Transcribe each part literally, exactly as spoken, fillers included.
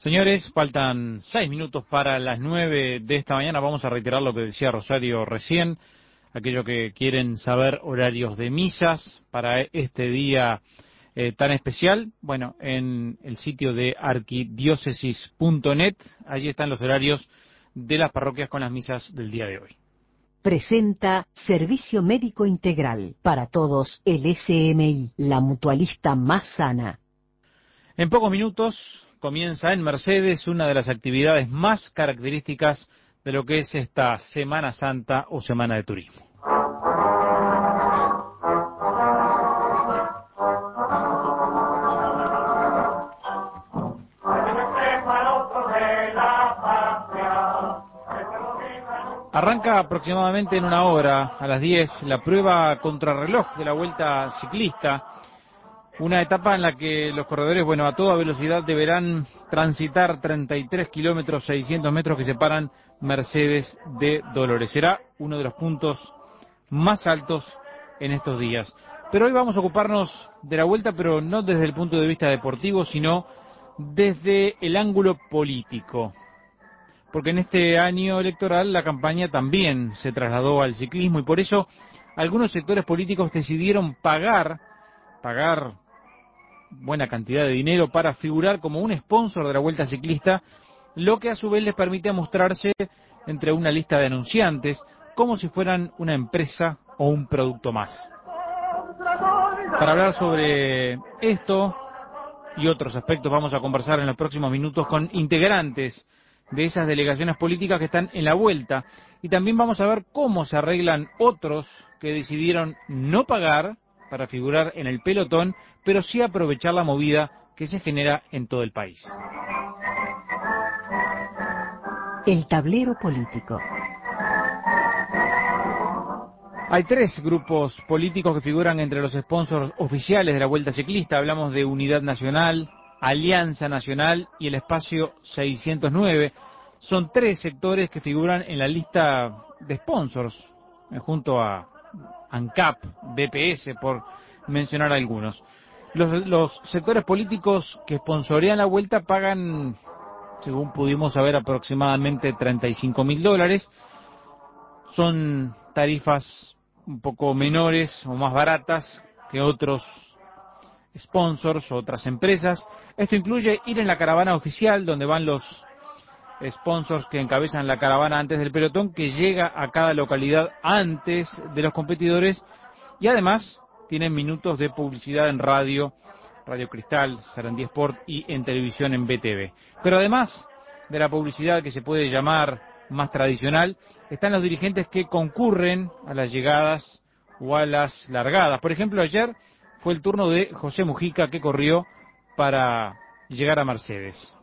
Señores, faltan seis minutos para las nueve de esta mañana. Vamos a reiterar lo que decía Rosario recién. Aquellos que quieren saber horarios de misas para este día eh, tan especial, bueno, en el sitio de arquidiócesis punto net, allí están los horarios de las parroquias con las misas del día de hoy. Presenta Servicio Médico Integral para todos, el S M I, la mutualista más sana. En pocos minutos comienza en Mercedes una de las actividades más características de lo que es esta Semana Santa o Semana de Turismo. Arranca aproximadamente en una hora, a las diez, la prueba contrarreloj de la Vuelta Ciclista. Una etapa en la que los corredores, bueno, a toda velocidad deberán transitar treinta y tres kilómetros, seiscientos metros que separan Mercedes de Dolores. Será uno de los puntos más altos en estos días. Pero hoy vamos a ocuparnos de la Vuelta, pero no desde el punto de vista deportivo, sino desde el ángulo político. Porque en este año electoral la campaña también se trasladó al ciclismo y por eso algunos sectores políticos decidieron pagar, pagar buena cantidad de dinero para figurar como un sponsor de la Vuelta Ciclista, lo que a su vez les permite mostrarse entre una lista de anunciantes como si fueran una empresa o un producto más. Para hablar sobre esto y otros aspectos vamos a conversar en los próximos minutos con integrantes de esas delegaciones políticas que están en la Vuelta y también vamos a ver cómo se arreglan otros que decidieron no pagar para figurar en el pelotón, pero sí aprovechar la movida que se genera en todo el país. El tablero político. Hay tres grupos políticos que figuran entre los sponsors oficiales de la Vuelta Ciclista. Hablamos de Unidad Nacional, Alianza Nacional y el Espacio seiscientos nueve. Son tres sectores que figuran en la lista de sponsors, eh, junto a ANCAP, B P S, por mencionar algunos. Los, los sectores políticos que sponsorean la Vuelta pagan, según pudimos saber, aproximadamente treinta y cinco mil dólares. Son tarifas un poco menores o más baratas que otros sponsors o otras empresas. Esto incluye ir en la caravana oficial, donde van los sponsors que encabezan la caravana antes del pelotón, que llega a cada localidad antes de los competidores, y además tienen minutos de publicidad en radio, Radio Cristal, Sarandí Sport y en televisión en B T V. Pero además de la publicidad que se puede llamar más tradicional, están los dirigentes que concurren a las llegadas o a las largadas. Por ejemplo, ayer fue el turno de José Mujica, que corrió para llegar a Mercedes.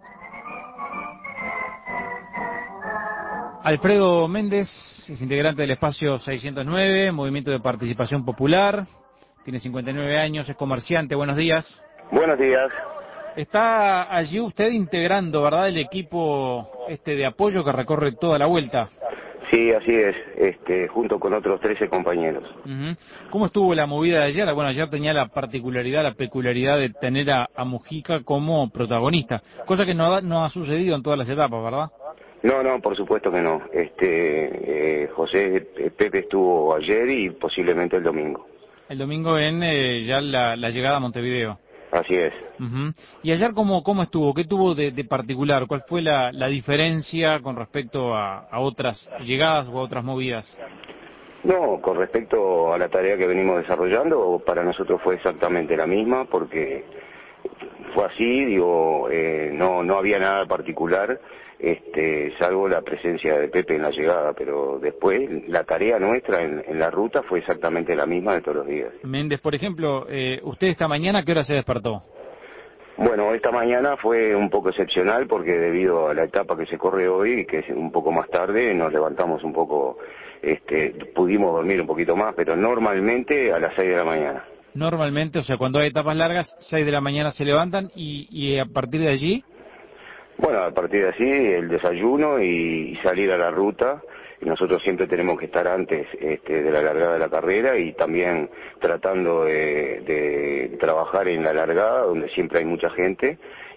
Alfredo Méndez es integrante del Espacio seiscientos nueve, Movimiento de Participación Popular, tiene cincuenta y nueve años, es comerciante. Buenos días. Buenos días. Está allí usted integrando, ¿verdad?, el equipo este de apoyo que recorre toda la Vuelta. Sí, así es, este, junto con otros trece compañeros. Uh-huh. ¿Cómo estuvo la movida de ayer? Bueno, ayer tenía la particularidad, la peculiaridad de tener a, a Mujica como protagonista, cosa que no ha, no ha sucedido en todas las etapas, ¿verdad? No, no, por supuesto que no. Este, eh, José eh, Pepe estuvo ayer y posiblemente el domingo. El domingo en eh, ya la, la llegada a Montevideo. Así es. Uh-huh. ¿Y ayer cómo, cómo estuvo? ¿Qué tuvo de, de particular? ¿Cuál fue la, la diferencia con respecto a, a otras llegadas o a otras movidas? No, con respecto a la tarea que venimos desarrollando, para nosotros fue exactamente la misma, porque fue así, digo, eh, no no había nada particular, este, salvo la presencia de Pepe en la llegada, pero después la tarea nuestra en, en la ruta fue exactamente la misma de todos los días. Méndez, por ejemplo, eh, usted esta mañana, ¿a qué hora se despertó? Bueno, esta mañana fue un poco excepcional porque debido a la etapa que se corre hoy, que es un poco más tarde, nos levantamos un poco, este, pudimos dormir un poquito más, pero normalmente a las seis de la mañana. Normalmente, o sea, cuando hay etapas largas, seis de la mañana se levantan y, y a partir de allí... Bueno, a partir de así, el desayuno y, y salir a la ruta. Y nosotros siempre tenemos que estar antes este, de la largada de la carrera y también tratando de, de trabajar en la largada, donde siempre hay mucha gente,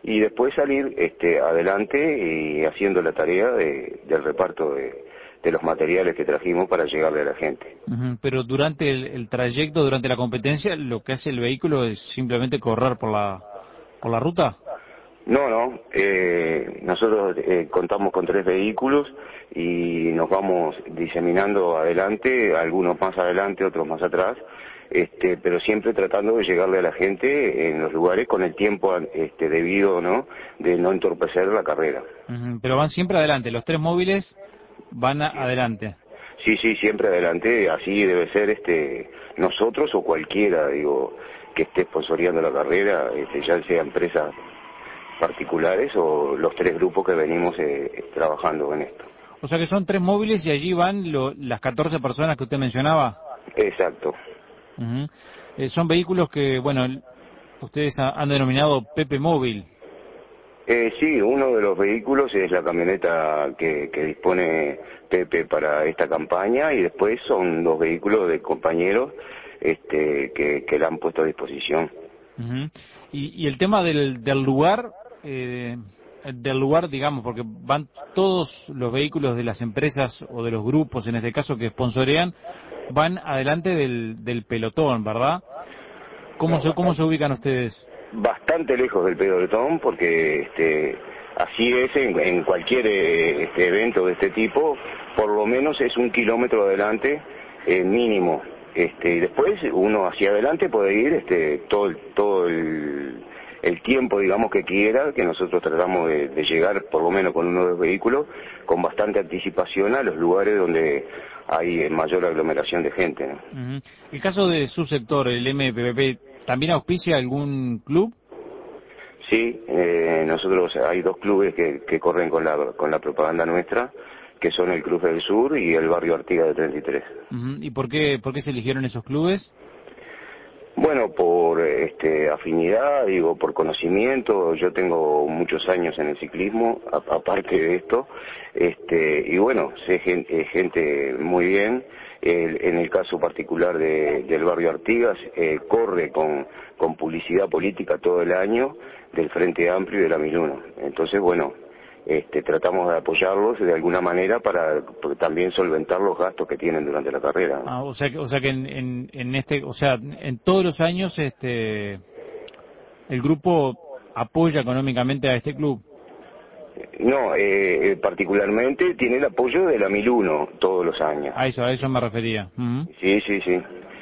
y después salir este, adelante y haciendo la tarea de, del reparto de, de los materiales que trajimos para llegarle a la gente. Uh-huh. Pero durante el, el trayecto, durante la competencia, lo que hace el vehículo es simplemente correr por la por la ruta. No, no, eh, nosotros eh, contamos con tres vehículos y nos vamos diseminando adelante, algunos más adelante, otros más atrás, este, pero siempre tratando de llegarle a la gente en los lugares con el tiempo este, debido, ¿no?, de no entorpecer la carrera. Uh-huh. Pero van siempre adelante, los tres móviles van a, adelante. Sí, sí, siempre adelante, así debe ser este nosotros o cualquiera, digo, que esté sponsoreando la carrera, este, ya sea empresa particulares o los tres grupos que venimos eh, trabajando en esto. O sea que son tres móviles y allí van lo, las catorce personas que usted mencionaba. Exacto. Uh-huh. Eh, son vehículos que, bueno, ustedes ha, han denominado Pepe Móvil. Eh, sí, uno de los vehículos es la camioneta que, que dispone Pepe para esta campaña y después son dos vehículos de compañeros este, que, que la han puesto a disposición. Uh-huh. y, y el tema del, del lugar... Eh, del lugar, digamos, porque van todos los vehículos de las empresas o de los grupos, en este caso, que sponsorean, van adelante del, del pelotón, ¿verdad? ¿Cómo, No, se, ¿Cómo se ubican ustedes? Bastante lejos del pelotón, porque este, así es en, en cualquier eh, este, evento de este tipo, por lo menos es un kilómetro adelante eh, mínimo. Este, y después uno hacia adelante puede ir este, todo, todo el... el tiempo, digamos, que quiera, que nosotros tratamos de, de llegar, por lo menos con uno de los vehículos, con bastante anticipación a los lugares donde hay mayor aglomeración de gente, ¿no? Uh-huh. El caso de su sector, el M P P P, ¿también auspicia algún club? Sí, eh, nosotros hay dos clubes que, que corren con la, con la propaganda nuestra, que son el Club del Sur y el Barrio Artigas de treinta y tres. Uh-huh. ¿Y por qué, por qué se eligieron esos clubes? Bueno, por este, afinidad, digo, por conocimiento. Yo tengo muchos años en el ciclismo, a, aparte de esto, este, y bueno, sé gente, gente muy bien. El, en el caso particular de, del Barrio Artigas, eh, corre con, con publicidad política todo el año del Frente Amplio y de la mil uno. Entonces, bueno, este, tratamos de apoyarlos de alguna manera para también solventar los gastos que tienen durante la carrera, ¿no? Ah, o sea que, o sea que en, en, en este, o sea, en todos los años, este, el grupo apoya económicamente a este club. No, eh, particularmente tiene el apoyo de la mil uno todos los años. A eso, a eso me refería. Uh-huh. Sí, sí, sí.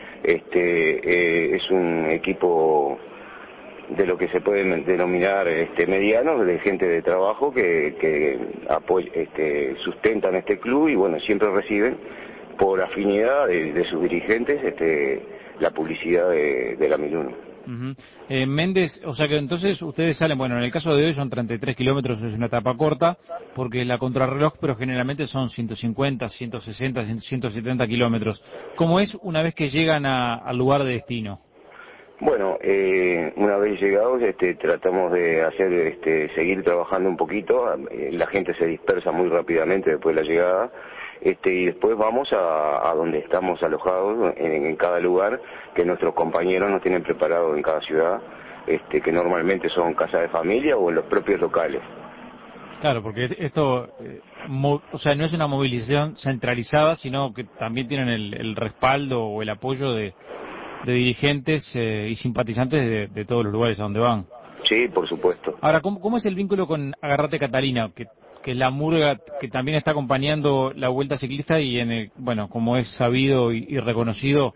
Este, eh, es un equipo de lo que se puede denominar este, medianos, de gente de trabajo que, que apoy, este, sustentan este club y bueno, siempre reciben por afinidad de, de sus dirigentes este, la publicidad de, de la mil uno. Uh-huh. eh, Méndez, o sea que entonces ustedes salen, bueno, en el caso de hoy son treinta y tres kilómetros, es una etapa corta, porque es la contrarreloj, pero generalmente son ciento cincuenta, ciento sesenta, ciento setenta kilómetros. ¿Cómo es una vez que llegan a, al lugar de destino? Bueno, eh, una vez llegados, este, tratamos de hacer, este, seguir trabajando un poquito. Eh, la gente se dispersa muy rápidamente después de la llegada, este, y después vamos a, a donde estamos alojados en, en cada lugar que nuestros compañeros nos tienen preparado en cada ciudad, este, que normalmente son casas de familia o en los propios locales. Claro, porque esto, eh, mo, o sea, no es una movilización centralizada, sino que también tienen el, el respaldo o el apoyo de de dirigentes eh, y simpatizantes de, de todos los lugares a donde van. Sí, por supuesto. Ahora, ¿cómo, cómo es el vínculo con Agarrate Catalina, que, que es la murga que también está acompañando la Vuelta Ciclista y, en el, bueno, como es sabido y, y reconocido,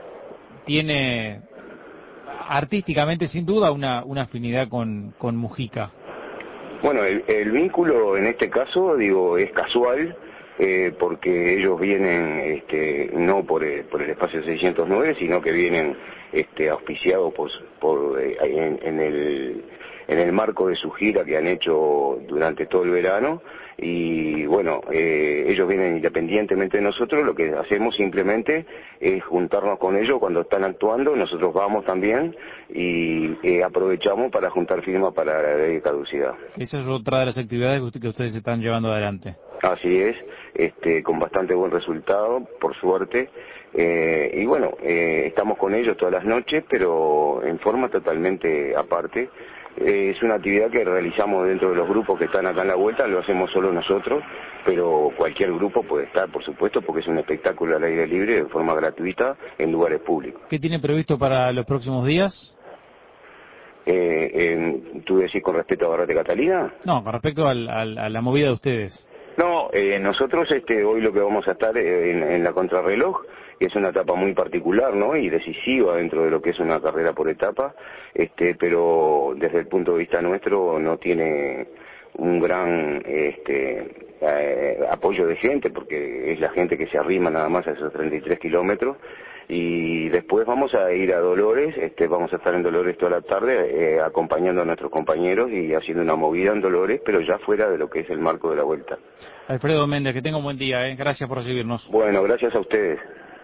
tiene artísticamente, sin duda, una, una afinidad con, con Mujica? Bueno, el, el vínculo en este caso, digo, es casual, eh, porque ellos vienen este, no por el, por el espacio seiscientos nueve, sino que vienen este, auspiciados por, por, eh, en, en, el, en el marco de su gira que han hecho durante todo el verano, y bueno, eh, ellos vienen independientemente de nosotros. Lo que hacemos simplemente es juntarnos con ellos cuando están actuando, nosotros vamos también y eh, aprovechamos para juntar firmas para la ley de caducidad. Esa es otra de las actividades que, usted, que ustedes están llevando adelante. Así es, este, con bastante buen resultado, por suerte, eh, y bueno, eh, estamos con ellos todas las noches, pero en forma totalmente aparte, eh, es una actividad que realizamos dentro de los grupos que están acá en la vuelta, lo hacemos solo nosotros, pero cualquier grupo puede estar, por supuesto, porque es un espectáculo al aire libre, de forma gratuita, en lugares públicos. ¿Qué tiene previsto para los próximos días? Eh, eh, ¿Tú decís con respecto a Barrate Catalina? No, con respecto al, al, a la movida de ustedes. No, eh, nosotros este, hoy lo que vamos a estar eh, en, en la contrarreloj, que es una etapa muy particular, ¿no? Y decisiva dentro de lo que es una carrera por etapa, este, pero desde el punto de vista nuestro no tiene un gran este, eh, apoyo de gente, porque es la gente que se arrima nada más a esos treinta y tres kilómetros. Y después vamos a ir a Dolores, este, vamos a estar en Dolores toda la tarde eh, acompañando a nuestros compañeros y haciendo una movida en Dolores, pero ya fuera de lo que es el marco de la vuelta. Alfredo Méndez, que tenga un buen día, ¿eh? Gracias por recibirnos. Bueno, gracias a ustedes.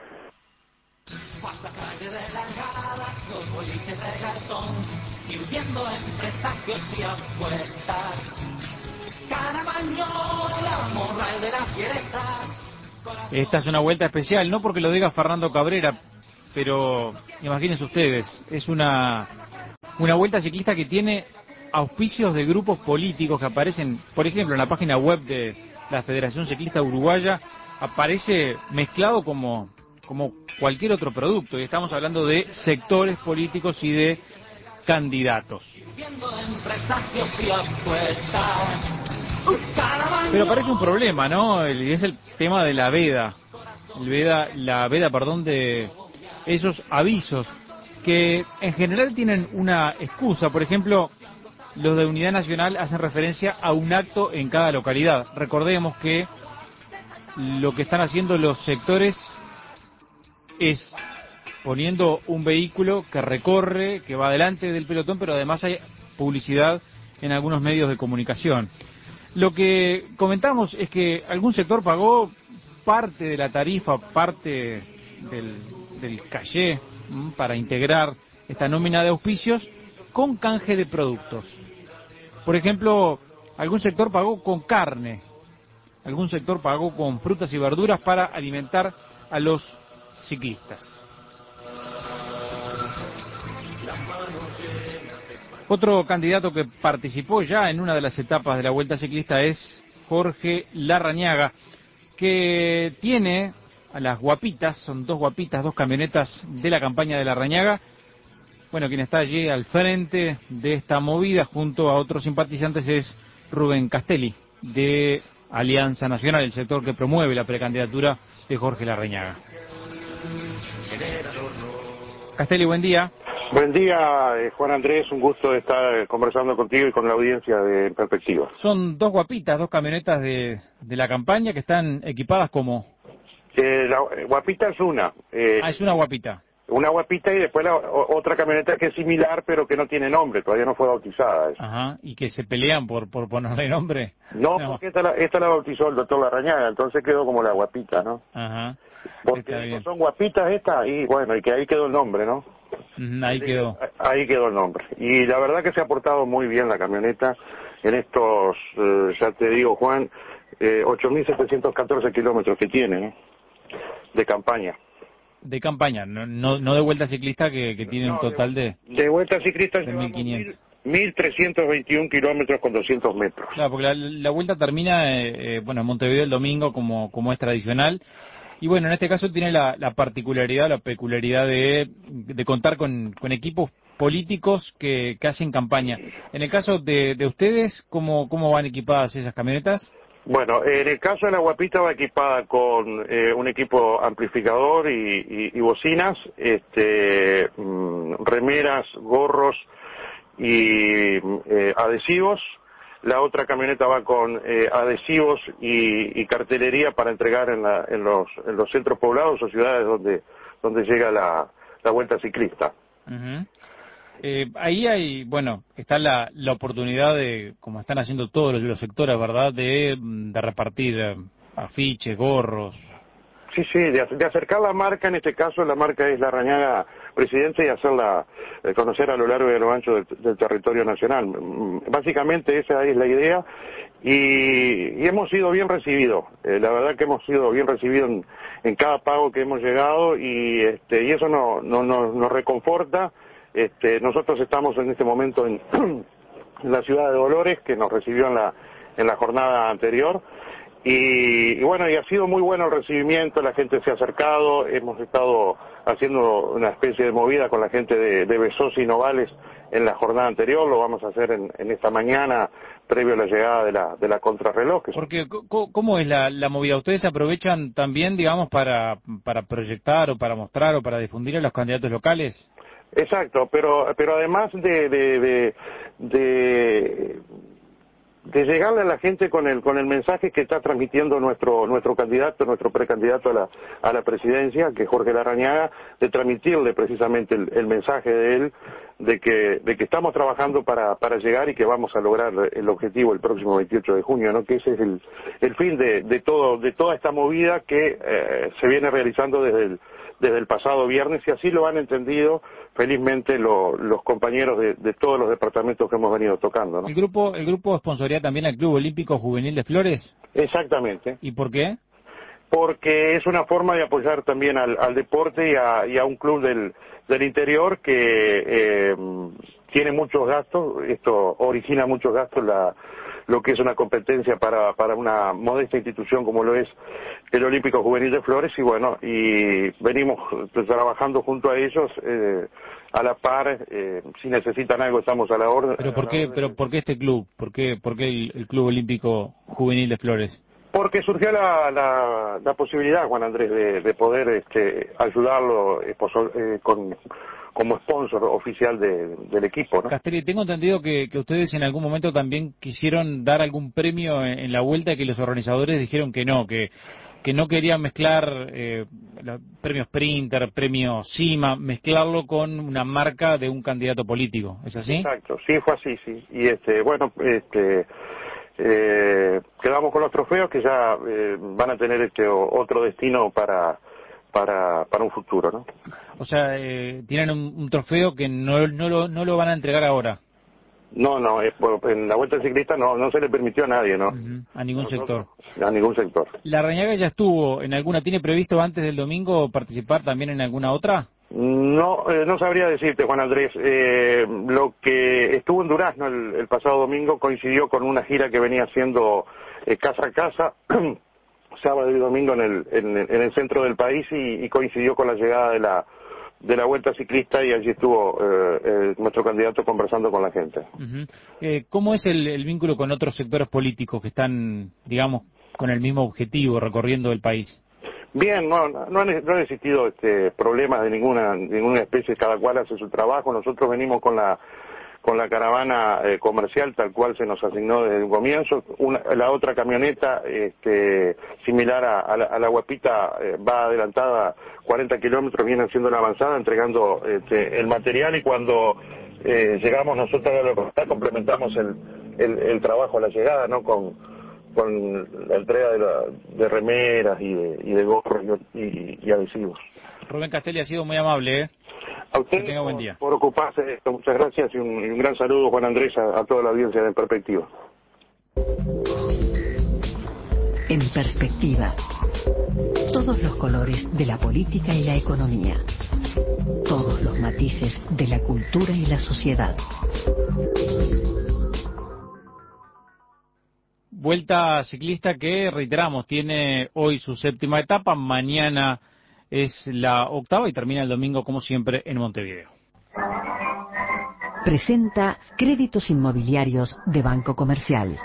Esta es una vuelta especial, no porque lo diga Fernando Cabrera, pero imagínense ustedes, es una, una vuelta ciclista que tiene auspicios de grupos políticos que aparecen, por ejemplo, en la página web de la Federación Ciclista Uruguaya, aparece mezclado como, como cualquier otro producto, y estamos hablando de sectores políticos y de candidatos. Pero aparece un problema, ¿no? Y es el tema de la veda, el veda, la veda, perdón, de esos avisos que en general tienen una excusa. Por ejemplo, los de Unidad Nacional hacen referencia a un acto en cada localidad. Recordemos que lo que están haciendo los sectores es poniendo un vehículo que recorre, que va delante del pelotón, pero además hay publicidad en algunos medios de comunicación. Lo que comentamos es que algún sector pagó parte de la tarifa, parte del, del cachê ¿m? para integrar esta nómina de auspicios con canje de productos. Por ejemplo, algún sector pagó con carne, algún sector pagó con frutas y verduras para alimentar a los ciclistas. Otro candidato que participó ya en una de las etapas de la Vuelta Ciclista es Jorge Larrañaga, que tiene a las guapitas, son dos guapitas, dos camionetas de la campaña de Larrañaga. Bueno, quien está allí al frente de esta movida junto a otros simpatizantes es Rubén Castelli, de Alianza Nacional, el sector que promueve la precandidatura de Jorge Larrañaga. Castelli, buen día. Buen día, eh, Juan Andrés, un gusto de estar eh, conversando contigo y con la audiencia de Perspectiva. Son dos guapitas, dos camionetas de, de la campaña que están equipadas como... Eh, la eh, guapita es una. Eh, Ah, es una guapita. Una guapita y después la o, otra camioneta que es similar pero que no tiene nombre, todavía no fue bautizada. Esa. Ajá, y que se pelean por, por ponerle nombre. No, No. porque esta la, esta la bautizó el doctor Larrañaga, entonces quedó como la guapita, ¿no? Ajá, Porque está bien. son guapitas estas y bueno, y que ahí quedó el nombre, ¿no? Ujú, ahí quedó. Ahí quedó el nombre. Y la verdad que se ha portado muy bien la camioneta en estos, eh, ya te digo, Juan, eh, ocho mil setecientos catorce kilómetros que tiene, ¿no? De campaña. De campaña, no, no, no de vuelta ciclista, que, que tiene No, un total de, De vuelta ciclista de llevamos mil quinientos. mil trescientos veintiún kilómetros con doscientos metros. Claro, porque la, la vuelta termina, eh, eh, bueno, en Montevideo el domingo, como, como es tradicional. Y bueno, en este caso tiene la, la particularidad, la peculiaridad de, de contar con, con equipos políticos que, que hacen campaña. En el caso de, de ustedes, ¿cómo, ¿cómo van equipadas esas camionetas? Bueno, en el caso de la guapita va equipada con eh, un equipo amplificador y, y, y bocinas, este, mm, remeras, gorros y eh, adhesivos. La otra camioneta va con eh, adhesivos y, y cartelería para entregar en, la, en, los, en los centros poblados o ciudades donde, donde llega la, la vuelta ciclista. Uh-huh. Eh, ahí hay, bueno, está la, la oportunidad de, como están haciendo todos los, los sectores, ¿verdad?, de, de repartir eh, afiches, gorros. Sí, sí, de, de acercar la marca, en este caso la marca es Larrañaga Presidente, y hacerla eh, conocer a lo largo y a lo ancho del, del territorio nacional. Básicamente esa es la idea y, y hemos sido bien recibidos. Eh, la verdad que hemos sido bien recibidos en, en cada pago que hemos llegado y, este, y eso no, no, no, nos reconforta. Este, nosotros estamos en este momento en, en la ciudad de Dolores, que nos recibió en la, en la jornada anterior. Y, y bueno, y ha sido muy bueno el recibimiento, la gente se ha acercado, hemos estado haciendo una especie de movida con la gente de, de Besos y Novales en la jornada anterior, lo vamos a hacer en, en esta mañana, previo a la llegada de la, de la contrarreloj. Porque, ¿cómo es la, la movida? ¿Ustedes aprovechan también, digamos, para, para proyectar o para mostrar o para difundir a los candidatos locales? Exacto, pero, pero además de, de, de, de de llegarle a la gente con el con el mensaje que está transmitiendo nuestro nuestro candidato, nuestro precandidato a la a la presidencia, que es Jorge Larrañaga, de transmitirle precisamente el, el mensaje de él de que de que estamos trabajando para para llegar y que vamos a lograr el objetivo el próximo veintiocho de junio, ¿no? Que ese es el el fin de de todo de toda esta movida que eh, se viene realizando desde el desde el pasado viernes, y así lo han entendido felizmente lo, los compañeros de, de todos los departamentos que hemos venido tocando, ¿no? ¿El grupo el grupo sponsoría también al Club Olímpico Juvenil de Flores? Exactamente. ¿Y por qué? Porque es una forma de apoyar también al, al deporte y a, y a un club del, del interior que eh, tiene muchos gastos, esto origina muchos gastos, la, lo que es una competencia para, para una modesta institución como lo es el Olímpico Juvenil de Flores, y bueno, y venimos trabajando junto a ellos eh, a la par, eh, si necesitan algo estamos a la orden. ¿Pero por qué, pero por qué este club? ¿Por qué, por qué el, el Club Olímpico Juvenil de Flores? Porque surgió la, la, la posibilidad, Juan Andrés, de, de poder este, ayudarlo eh, con, como sponsor oficial de, del equipo, ¿no? Castelli, tengo entendido que, que ustedes en algún momento también quisieron dar algún premio en, en la vuelta, y que los organizadores dijeron que no, que, que no querían mezclar eh, los premios Sprinter, premio CIMA, mezclarlo con una marca de un candidato político. ¿Es así? Exacto, sí, fue así, sí. Y este, bueno, este... Eh, quedamos con los trofeos que ya eh, van a tener este otro destino para para para un futuro, ¿no? O sea, eh, tienen un, un trofeo que no, no, lo, no lo van a entregar ahora. No, no, es por, en la Vuelta Ciclista no no se le permitió a nadie, ¿no? Uh-huh. A ningún Nosotros, sector. A ningún sector. ¿Larrañaga ya estuvo en alguna? ¿Tiene previsto antes del domingo participar también en alguna otra? No, eh, no sabría decirte, Juan Andrés. Eh, lo que estuvo en Durazno el, el pasado domingo coincidió con una gira que venía haciendo eh, casa a casa, sábado y domingo en el, en, en el centro del país, y, y coincidió con la llegada de la de la Vuelta Ciclista, y allí estuvo eh, eh, nuestro candidato conversando con la gente. Uh-huh. eh, ¿Cómo es el, el vínculo con otros sectores políticos que están, digamos, con el mismo objetivo, recorriendo el país? Bien, no, no, han, no han existido este, problemas de ninguna ninguna especie, cada cual hace su trabajo. Nosotros venimos con la con la caravana eh, comercial tal cual se nos asignó desde el comienzo. Una, la otra camioneta este, similar a, a, la, a la Guapita eh, va adelantada cuarenta kilómetros, viene haciendo la avanzada, entregando este, el material, y cuando eh, llegamos nosotros a la localidad complementamos el, el, el trabajo a la llegada, ¿no? Con con la entrega de, la, de remeras y de, y de gorros y, y, y adhesivos. Rubén Castelli, ha sido muy amable, ¿eh? A usted que tenga buen día. Por, por ocuparse de esto, muchas gracias, y un, y un gran saludo, Juan Andrés, a, a toda la audiencia de En Perspectiva. En Perspectiva, todos los colores de la política y la economía, todos los matices de la cultura y la sociedad. Vuelta ciclista que, reiteramos, tiene hoy su séptima etapa, mañana es la octava y termina el domingo, como siempre, en Montevideo. Presenta Créditos Inmobiliarios de Banco Comercial.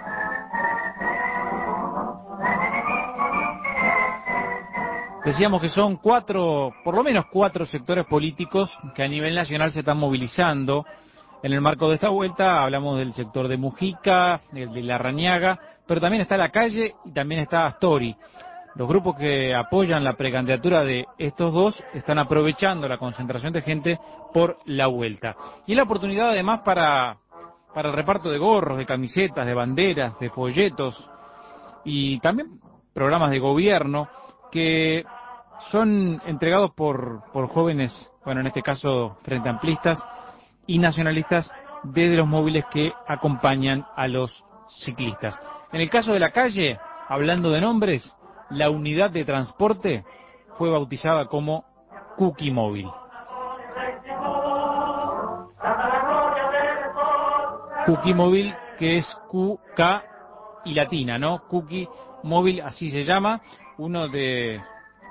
Decíamos que son cuatro, por lo menos cuatro sectores políticos que a nivel nacional se están movilizando en el marco de esta vuelta. Hablamos del sector de Mujica, el de Larrañaga, pero también está La Calle y también está Astori. Los grupos que apoyan la precandidatura de estos dos están aprovechando la concentración de gente por la vuelta. Y la oportunidad además para, para el reparto de gorros, de camisetas, de banderas, de folletos, y también programas de gobierno que son entregados por, por jóvenes, bueno, en este caso frente amplistas y nacionalistas, desde los móviles que acompañan a los ciclistas. En el caso de La Calle, hablando de nombres, la unidad de transporte fue bautizada como Cookie Móvil. Cookie Móvil, que es Q K y latina, ¿no? Cookie Móvil, así se llama, uno de,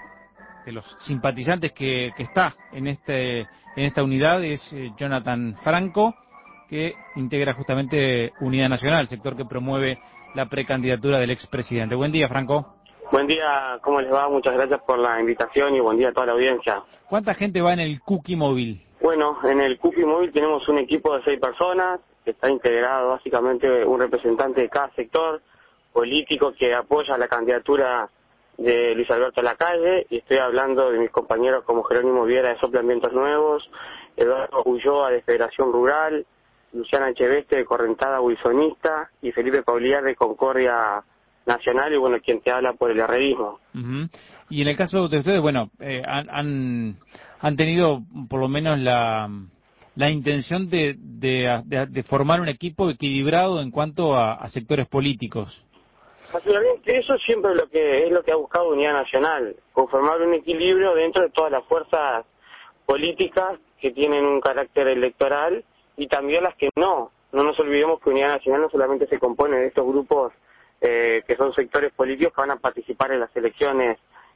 de los simpatizantes que, que está en este en esta unidad es eh, Jonathan Franco, que integra justamente Unidad Nacional, sector que promueve la precandidatura del expresidente. Buen día, Franco. Buen día, ¿cómo les va? Muchas gracias por la invitación y buen día a toda la audiencia. ¿Cuánta gente va en el Cookie Móvil? Bueno, en el Cookie Móvil tenemos un equipo de seis personas, que está integrado básicamente un representante de cada sector político que apoya la candidatura de Luis Alberto Lacalle, y estoy hablando de mis compañeros como Jerónimo Viera de Soplan Vientos Nuevos, Eduardo Ulloa de Federación Rural, Luciana Echeveste de Correntada Wilsonista y Felipe Pauliar de Concordia Nacional, y bueno, quien te habla por el herrerismo. Uh-huh. Y en el caso de ustedes, bueno, eh, han, han han tenido por lo menos la la intención de, de, de, de formar un equipo equilibrado en cuanto a, a sectores políticos. Naturalmente, eso siempre es lo que es lo que ha buscado Unidad Nacional, conformar un equilibrio dentro de todas las fuerzas políticas que tienen un carácter electoral y también las que no. No nos olvidemos que Unidad Nacional no solamente se compone de estos grupos eh, que son sectores políticos que van a participar en las elecciones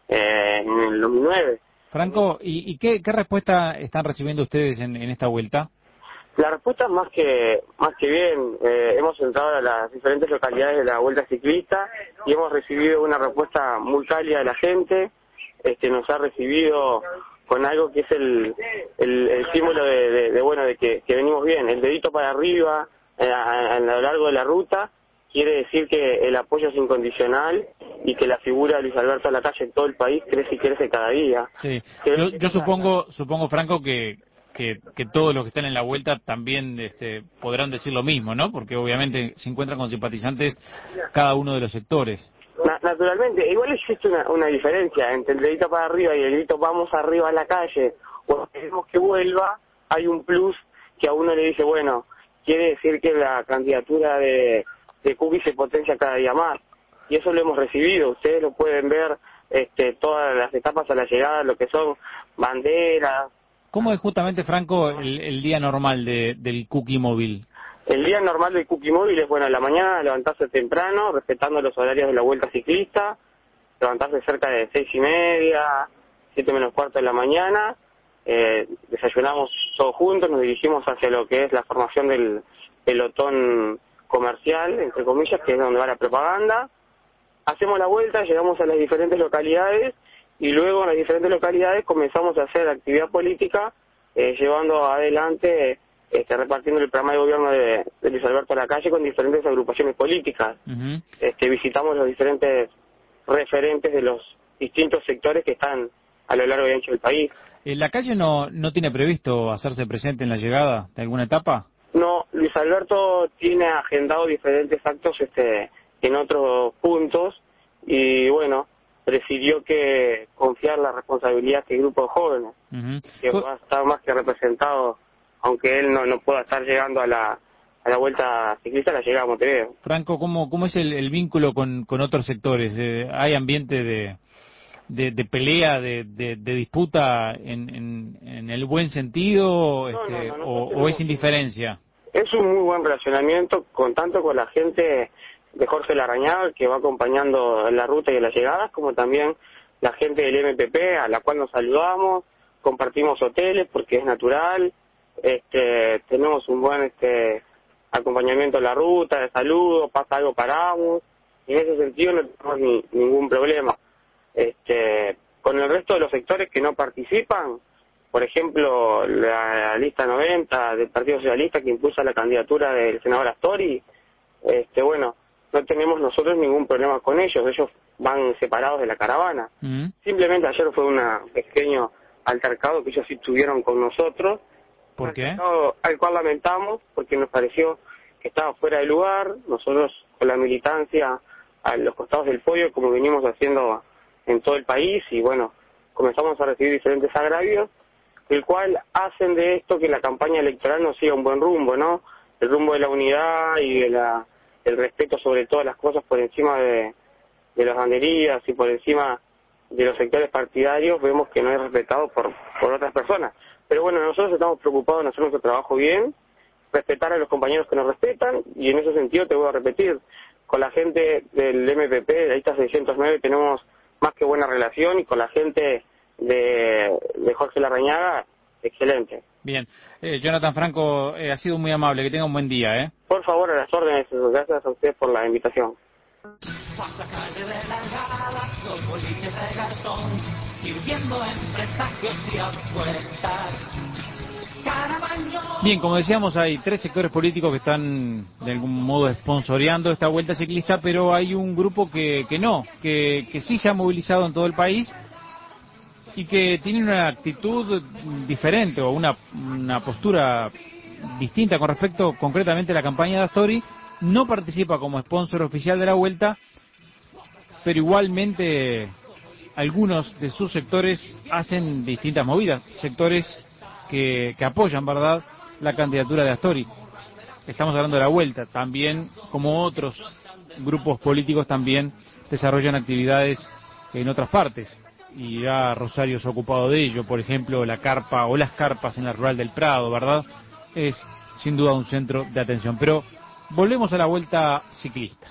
eh, en el dos mil nueve. Franco, ¿y, y qué, qué respuesta están recibiendo ustedes en, en esta vuelta? La respuesta es más que más que bien. Eh, hemos entrado a las diferentes localidades de la Vuelta Ciclista y hemos recibido una respuesta muy cálida de la gente. Este, nos ha recibido con algo que es el, el, el símbolo de, de, de bueno de que, que venimos bien, el dedito para arriba eh, a, a lo largo de la ruta. Quiere decir que el apoyo es incondicional y que la figura de Luis Alberto Lacalle en todo el país crece y crece cada día. Sí. Yo, yo supongo, supongo Franco, que, que, que todos los que están en la vuelta también este, podrán decir lo mismo, ¿no? Porque obviamente se encuentran con simpatizantes cada uno de los sectores. Na- naturalmente, igual existe una, una diferencia entre el dedito para arriba y el grito vamos arriba a la calle, o queremos que vuelva. Hay un plus que a uno le dice, bueno, quiere decir que la candidatura de de Cookie se potencia cada día más, y eso lo hemos recibido. Ustedes lo pueden ver, este, todas las etapas a la llegada, lo que son banderas. ¿Cómo es justamente, Franco, el, el día normal de, del Cookie Móvil? El día normal del Cookie Móvil es, bueno, a la mañana levantarse temprano, respetando los horarios de la Vuelta Ciclista, levantarse cerca de seis y media, siete menos cuarto de la mañana, eh, desayunamos todos juntos, nos dirigimos hacia lo que es la formación del pelotón comercial, entre comillas, que es donde va la propaganda. Hacemos la vuelta, llegamos a las diferentes localidades y luego en las diferentes localidades comenzamos a hacer actividad política, eh, llevando adelante, este, repartiendo el programa de gobierno de, de Luis Alberto Lacalle con diferentes agrupaciones políticas. Uh-huh. Este, visitamos los diferentes referentes de los distintos sectores que están a lo largo y ancho del país. ¿Lacalle no, no tiene previsto hacerse presente en la llegada de alguna etapa? No, Luis Alberto tiene agendado diferentes actos este, en otros puntos y bueno, prefirió que confiar la responsabilidad a este grupo de jóvenes, uh-huh. que va a estar más que representado, aunque él no, no pueda estar llegando a la a la Vuelta Ciclista, la llegada a Montevideo. Franco, ¿cómo, cómo es el, el vínculo con, con otros sectores? Eh, ¿Hay ambiente de, de, de pelea, de, de, de disputa en, en, en el buen sentido, no, este, no, no, o, o es indiferencia? Es un muy buen relacionamiento, con tanto con la gente de Jorge Larrañaga, que va acompañando en la ruta y en las llegadas, como también la gente del M P P, a la cual nos saludamos, compartimos hoteles porque es natural, este, tenemos un buen este acompañamiento en la ruta, de saludo, pasa algo, paramos, y en ese sentido no tenemos ni, ningún problema. Este, con el resto de los sectores que no participan, por ejemplo, la, la lista noventa del Partido Socialista que impulsa la candidatura del senador Astori, este, bueno, no tenemos nosotros ningún problema con ellos, ellos van separados de la caravana. Uh-huh. Simplemente ayer fue un pequeño altercado que ellos sí tuvieron con nosotros. ¿Por qué? Al cual lamentamos, porque nos pareció que estaba fuera de lugar. Nosotros con la militancia a los costados del podio, como venimos haciendo en todo el país, y bueno, comenzamos a recibir diferentes agravios, el cual hacen de esto que la campaña electoral no siga un buen rumbo, ¿no? El rumbo de la unidad y de la el respeto sobre todas las cosas por encima de, de las banderías y por encima de los sectores partidarios, vemos que no es respetado por, por otras personas. Pero bueno, nosotros estamos preocupados en hacer nuestro trabajo bien, respetar a los compañeros que nos respetan, y en ese sentido te voy a repetir, con la gente del M P P, de la lista seiscientos nueve, tenemos más que buena relación, y con la gente de, de Jorge Larrañaga, excelente. Bien, eh, Jonathan Franco, eh, ha sido muy amable, que tenga un buen día, ¿eh? Por favor, a las órdenes, gracias a ustedes por la invitación. Pasa calle de largada, los boliches de garzón, sirviendo en presagios y apuestas. Bien, como decíamos, hay tres sectores políticos que están de algún modo sponsoreando esta vuelta ciclista, pero hay un grupo que, que no, que, que sí se ha movilizado en todo el país y que tiene una actitud diferente o una, una postura distinta con respecto concretamente a la campaña de Astori. No participa como sponsor oficial de la vuelta, pero igualmente algunos de sus sectores hacen distintas movidas, sectores que, que apoyan, ¿verdad?, la candidatura de Astori. Estamos hablando de la vuelta, también como otros grupos políticos también desarrollan actividades en otras partes, y ya Rosario se ha ocupado de ello, por ejemplo, la carpa o las carpas en la Rural del Prado, ¿verdad? Es sin duda un centro de atención, pero volvemos a la vuelta ciclista.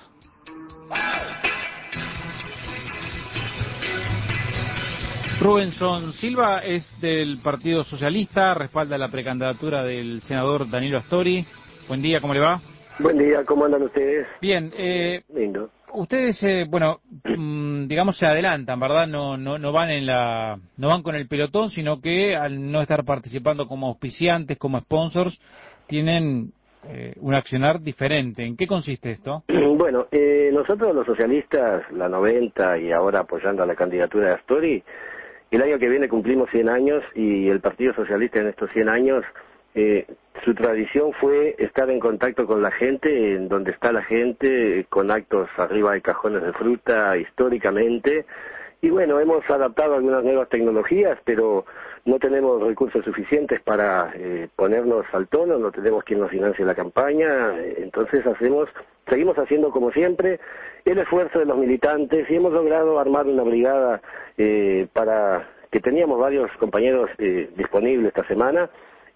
Rubenson Silva es del Partido Socialista, respalda la precandidatura del senador Danilo Astori. Buen día, ¿cómo le va? Buen día, ¿cómo andan ustedes? Bien, eh, lindo. Ustedes, eh, bueno, mmm, digamos se adelantan, ¿verdad? No, no, no van en la, no van con el pelotón, sino que al no estar participando como auspiciantes, como sponsors, tienen eh, un accionar diferente. ¿En qué consiste esto? Bueno, eh, nosotros los socialistas, la noventa y ahora apoyando a la candidatura de Astori, el año que viene cumplimos cien años y el Partido Socialista en estos cien años, eh, su tradición fue estar en contacto con la gente, en donde está la gente, con actos arriba de cajones de fruta históricamente. Y bueno, hemos adaptado algunas nuevas tecnologías, pero no tenemos recursos suficientes para eh, ponernos al tono, no tenemos quien nos financie la campaña, entonces hacemos, seguimos haciendo como siempre el esfuerzo de los militantes y hemos logrado armar una brigada eh, para que teníamos varios compañeros eh, disponibles esta semana,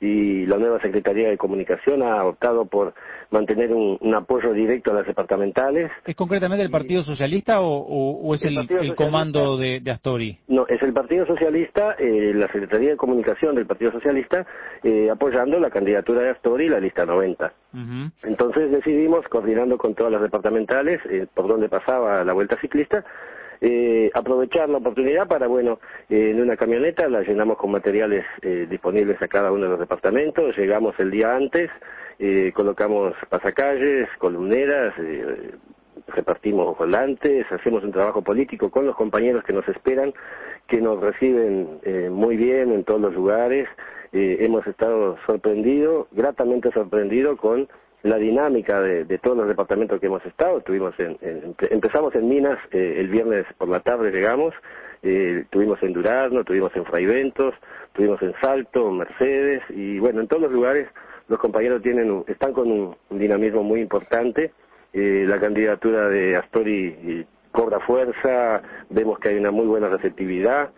y la nueva Secretaría de Comunicación ha optado por mantener un, un apoyo directo a las departamentales. ¿Es concretamente el Partido Socialista o, o, o es el, el, el comando de, de Astori? No, es el Partido Socialista, eh, la Secretaría de Comunicación del Partido Socialista, eh, apoyando la candidatura de Astori y la lista noventa. Uh-huh. Entonces decidimos, coordinando con todas las departamentales, eh, por donde pasaba la vuelta ciclista, Eh, aprovechar la oportunidad para, bueno, eh, en una camioneta la llenamos con materiales eh, disponibles a cada uno de los departamentos, llegamos el día antes, eh, colocamos pasacalles, columneras, eh, repartimos volantes, hacemos un trabajo político con los compañeros que nos esperan, que nos reciben eh, muy bien en todos los lugares. Eh, hemos estado sorprendidos, gratamente sorprendidos con la dinámica de, de todos los departamentos que hemos estado. Tuvimos en, en, empezamos en Minas, eh, el viernes por la tarde llegamos, eh, tuvimos en Durazno, tuvimos en Fraiventos, tuvimos en Salto, Mercedes, y bueno, en todos los lugares los compañeros tienen un, están con un, un dinamismo muy importante. Eh, la candidatura de Astori eh, cobra fuerza, vemos que hay una muy buena receptividad,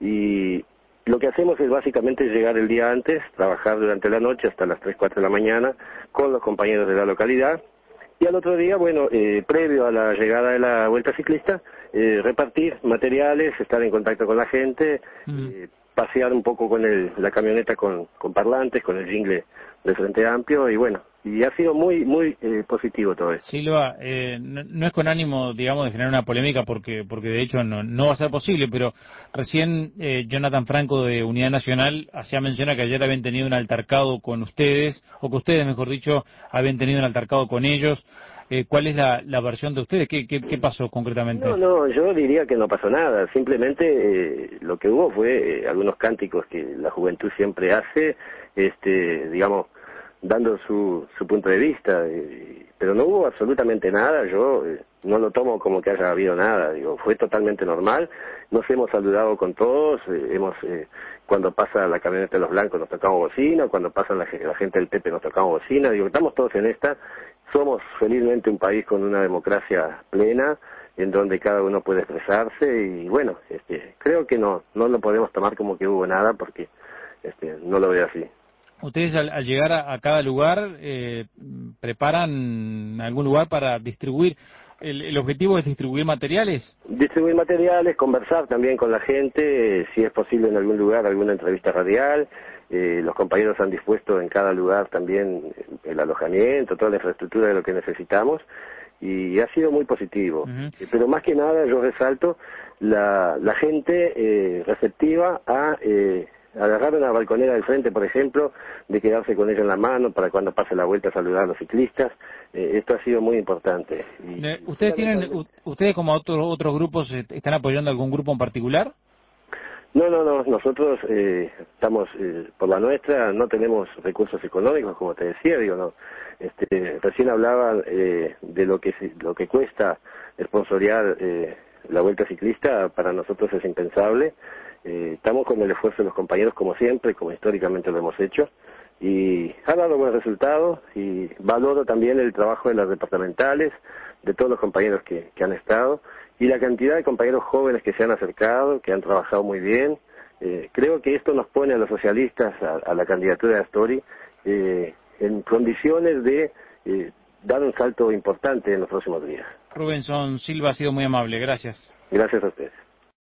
y lo que hacemos es básicamente llegar el día antes, trabajar durante la noche hasta las tres, cuatro de la mañana con los compañeros de la localidad, y al otro día, bueno, eh, previo a la llegada de la vuelta ciclista, eh, repartir materiales, estar en contacto con la gente, mm. eh, pasear un poco con el, la camioneta con, con parlantes, con el jingle del Frente Amplio, y bueno, y ha sido muy muy eh, positivo todo eso. Silva, eh, no, no es con ánimo, digamos, de generar una polémica, porque porque de hecho no, no va a ser posible, pero recién eh, Jonathan Franco de Unidad Nacional hacía mención a que ayer habían tenido un altercado con ustedes, o que ustedes, mejor dicho, habían tenido un altercado con ellos. Eh, ¿Cuál es la, la versión de ustedes? ¿Qué, qué, ¿Qué pasó concretamente? No, no, yo diría que no pasó nada. Simplemente eh, lo que hubo fue eh, algunos cánticos que la juventud siempre hace, este, digamos, dando su, su punto de vista, eh, pero no hubo absolutamente nada. Yo eh, no lo tomo como que haya habido nada, digo, fue totalmente normal. Nos hemos saludado con todos, eh, hemos eh, cuando pasa la camioneta de los blancos nos tocamos bocina, cuando pasa la, la gente del Pepe nos tocamos bocina, digo, estamos todos en esta. Somos felizmente un país con una democracia plena, en donde cada uno puede expresarse, y bueno, este, creo que no no lo podemos tomar como que hubo nada, porque este, no lo veo así. Ustedes al, al llegar a, a cada lugar eh, preparan algún lugar para distribuir. El, el objetivo es distribuir materiales. Distribuir materiales, conversar también con la gente, eh, si es posible en algún lugar, alguna entrevista radial. Eh, los compañeros han dispuesto en cada lugar también el alojamiento, toda la infraestructura de lo que necesitamos, y ha sido muy positivo. Uh-huh. Eh, pero más que nada yo resalto la, la gente eh, receptiva a eh, agarrar una balconera del frente, por ejemplo, de quedarse con ella en la mano para cuando pase la vuelta a saludar a los ciclistas. Eh, esto ha sido muy importante. Y, ¿Ustedes tienen, ustedes como otros otros grupos están apoyando algún grupo en particular? No, no, no. Nosotros eh, estamos eh, por la nuestra, no tenemos recursos económicos, como te decía, digo, no. Este, recién hablaba eh, de lo que lo que cuesta sponsorear eh, la Vuelta Ciclista. Para nosotros es impensable. Eh, estamos con el esfuerzo de los compañeros, como siempre, como históricamente lo hemos hecho, y ha dado buen resultado, y valoro también el trabajo de las departamentales, de todos los compañeros que, que han estado, y la cantidad de compañeros jóvenes que se han acercado, que han trabajado muy bien. Eh, creo que esto nos pone a los socialistas, a, a la candidatura de Astori, eh, en condiciones de eh, dar un salto importante en los próximos días. Rubenson Silva ha sido muy amable, gracias. Gracias a ustedes.